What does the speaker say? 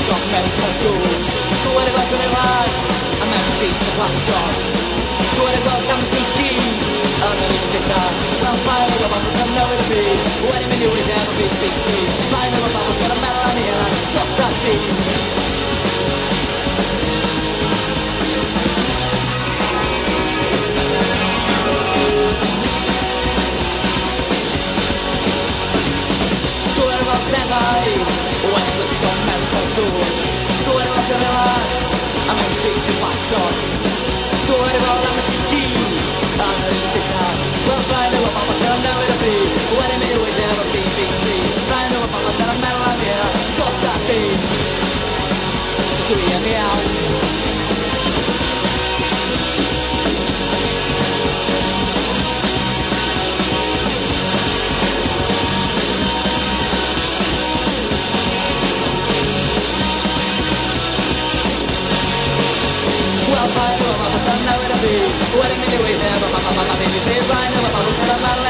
medical tools. Guarda con le lights, a me non ci si fa scott. Guarda dammi tutti, hanno l'intesa. Well, fine, ma vamos a nowhere to be. What am I doing there, a big BBC? Fine, ma vamos a la melanina, sotto a te. When it was from medical tools. Då är det vad det rörs, a me ci si fa scott. Då är det vad dammi tutti, hanno l'intesa. Well, fine, ma vamos a nowhere to be. What am I doing there, a BBC? Fine, ma vamos a la melanina, sotto a te. Scrivi a miau. What am I doing there? Mamma, baby, say right now, I'm